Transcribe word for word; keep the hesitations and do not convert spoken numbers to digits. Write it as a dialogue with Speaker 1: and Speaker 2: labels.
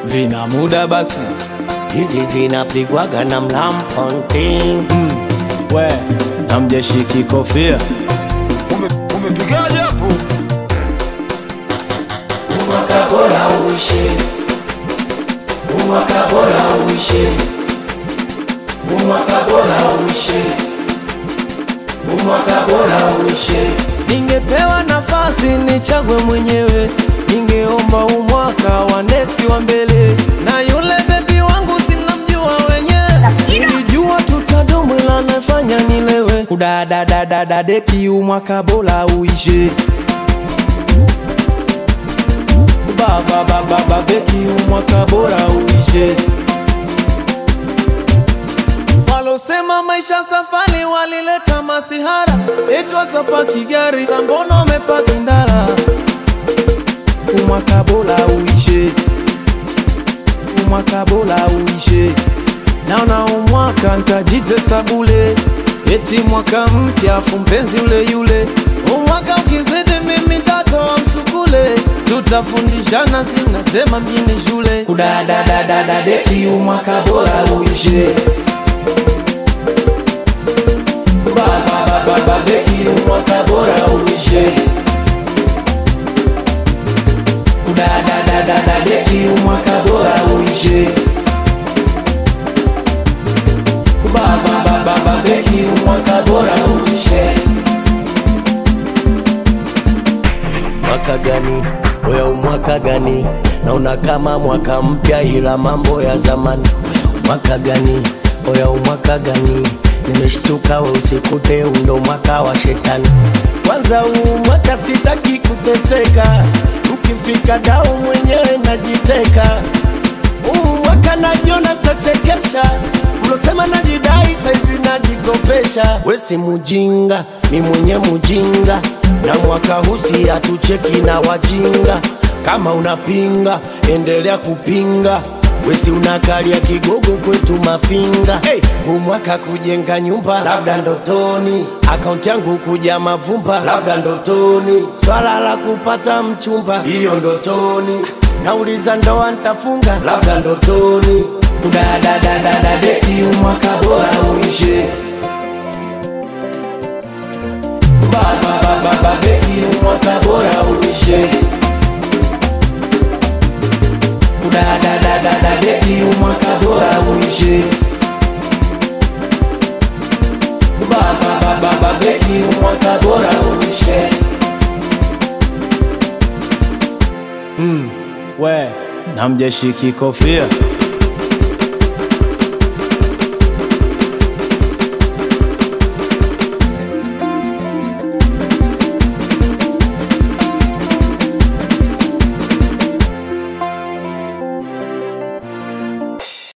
Speaker 1: vina muda basi.
Speaker 2: Hizi zinapigwaga na mlamponting.
Speaker 1: Mm, we na mjeshiki kofia.
Speaker 3: Ume, umepigaje hapo?
Speaker 2: Umwaka bora uishe, umwaka bora uishe, umwaka bora uishe, umwaka bora uishe.
Speaker 1: Ningepewa nafasi nichague mwenyewe, ningeomba umwaka wa next wa mbele. Na yule baby wangu simnamjua wenyewe, nilijua tutadumu ila nafanya nilewe. Kudadadadada deki umwaka bora uishe. Baba baba baba beki umwaka bora uishe. Walosema maisha safari walileta masihara, eti watapaki gari sambono wamepaki ndara. Umwaka bora uishe, umwaka bora uishe. Naona umwaka ntajitesa bule, eti mwaka mpya afu mpenzi ule yule. Umwaka ukizidi mimi tatoa msukule, tutafundishana sinasema mjini shule. Kudadadadada deki umwaka bora uishe. Baba baba baba beki umwaka bora uishe. Kudadadadada deki umwaka bora uishe. Baba baba baba beki umwaka bora uishe.
Speaker 2: Mwaka gani? Oya umwaka gani? Naona kama mwaka mpya ila mambo ya zamani. Mwaka gani? Oya umwaka gani? Nimeshtuka we usikute undo mwaka wa shetani. Kwanza huu mwaka sitaki kuteseka, ukifika dau mwenyewe najiteka. Huu mwaka najiona tachekesha, mlosema najidai saivi najikopesha. We si mujinga, mi mwenye mujinga, na mwaka husi hatucheki na wajinga. Kama unapinga, endelea kupinga, wesi unakalia kigogo kwetu mafinga. Hey, umwaka kujenga nyumba labda ndotoni, akaunti yangu kuja mavumba labda ndotoni, swala la kupata mchumba hiyo ndotoni, nauliza ndoa ntafunga labda ndotoni.
Speaker 1: Kudadadadada deki umwaka bora uishe. Baba baba baba beki umwaka bora uishe. Kudadadadada deki umwaka bora uishe. Baba baba baba beki umwaka bora uishe. Mm, we na mjeshiki kofia.